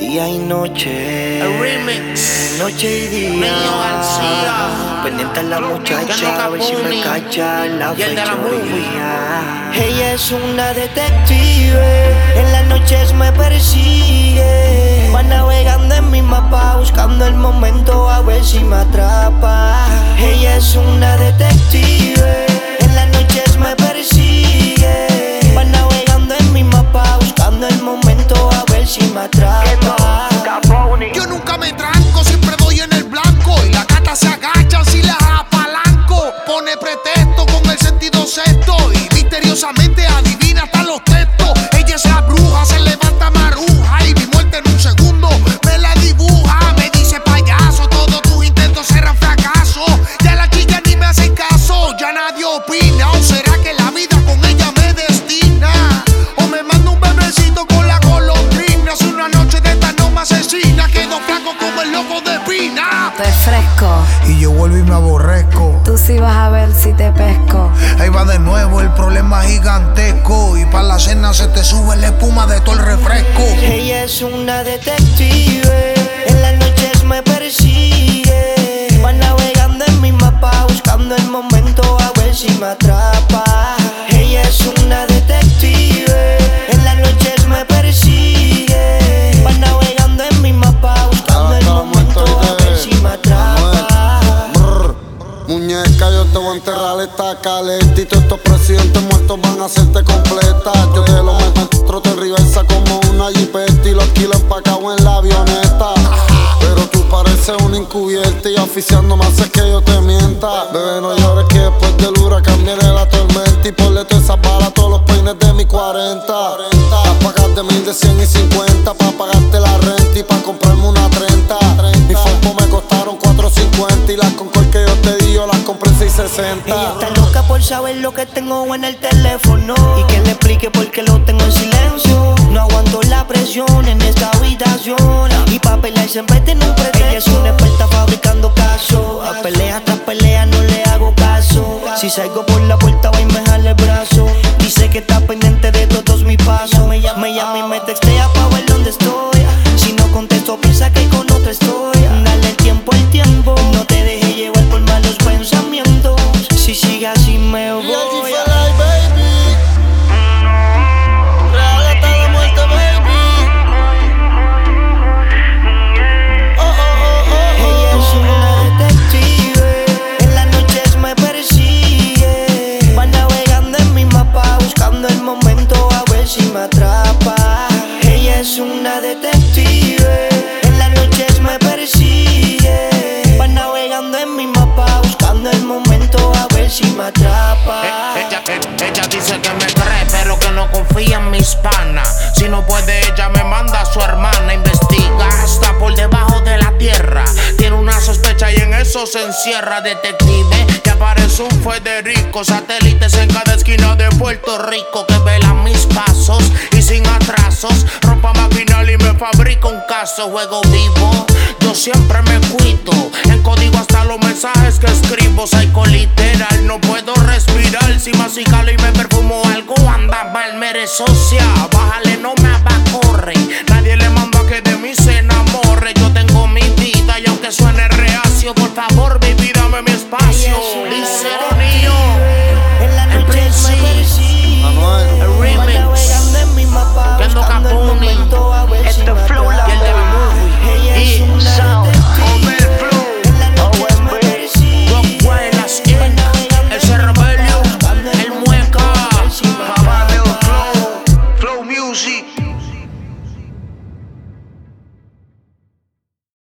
Día y noche, el remix, noche y día. Niño García, pendiente a la muchacha, a ver si me cacha la y el de la fechoría. Ella es una detective, en las noches me persigue. Va navegando en mi mapa, buscando el momento a ver si me atrapa. Ella es una detective, en las noches me persigue. Va navegando en mi mapa, buscando el momento a ver si me atrapa. Yo nunca me tranco, siempre doy en el blanco. Y la gata se agacha si las apalanco. Pone pretexto con el sentido sexto y misteriosamente adivina hasta los textos. Ella es la bruja, se levanta maruja y mi muerte en un segundo me la dibuja. Me dice payaso, todos tus intentos serán fracaso. Ya la chica ni me hace caso, ya nadie opina. ¿O será que la vida con ella me destina? O me manda un bebecito con la golondrina. Si una noche de esta no me asesina, quedo flaco como el loco de Pina. Te fresco, Y yo vuelvo y me aborrezco. tú sí vas a ver si te pesco. Ahí va de nuevo el problema gigantesco. Y para la cena se te sube la espuma de todo el refresco. Ella es una detective, en las noches me persigue. Va navegando en mi mapa, buscando el momento a ver si me atrapa. Ella es una detective, en las noches me persigue. Va navegando en mi mapa, buscando el momento a ver si me atrapa. Muñeca, yo te voy a enterrar esta calentito. Estos presidentes muertos van a hacerte completa. Yo te lo meto en reversa como una jipeta y los kilos empacados en la avioneta. Pero tú pareces una encubierta y oficiando me haces que yo te mienta. Bebé, no llores que después del huracán viene la tormenta. Y ponle todas esas balas a todos los peines de mi 40. Las pagas de 1000, de 100 y 50 pa' pagarte la renta y pa' comprarme una 30. Mis focos me costaron 4.50 y las Concord que yo te di yo las compré en 6.60. Ella está loca por saber lo que tengo en el teléfono y que le explique por qué lo tengo en silencio. No aguanto la presión en esta habitación y pa' pelear siempre tiene un pretexto. Ella es una experta fabricando casos, a pelea tras pelea no le hago caso. Si salgo por la puerta va y me jala el brazo. Dice que está pendiente de todos mis pasos. Me llama y me textea pa' ver dónde estoy. Si no contesto piensa que con otra estoy. Dale el tiempo, no te dejes llevar por malos pensamientos. Si sigue así me voy. Si me atrapa, ella es una detective, en las noches me persigue. Va navegando en mi mapa, buscando el momento a ver si me atrapa. Ella dice que me cree, pero que no confía en mis panas. Si no puede, ella me manda a su hermana. Investiga hasta por debajo de la tierra. Tiene una sospecha y en eso se encierra. Detective, que aparece un Federico. Satélites en cada esquina de Puerto Rico que velan mis pasos y sin atrasos. Rompa maquinal y me fabrica un caso. Juego vivo, yo siempre me cuido. En código hasta los mensajes que escribo. Psycho literal, no puedo respirar. Si masticalo y me perfumo algo anda mal. Me eres socia, bájale, no me abacorre. Nadie le manda a que de mí se enamore. Yo tengo mi vida y aunque suene reacio, por favor, baby, dame mi espacio. Dice Ronillo, el príncipe, el remix, Kendo Capone, este flow y el de la movie, y sound, overflow, OMB, Rockwell, la skin, el Cervelio, el Mueca, Papá del Flow, Flow Music.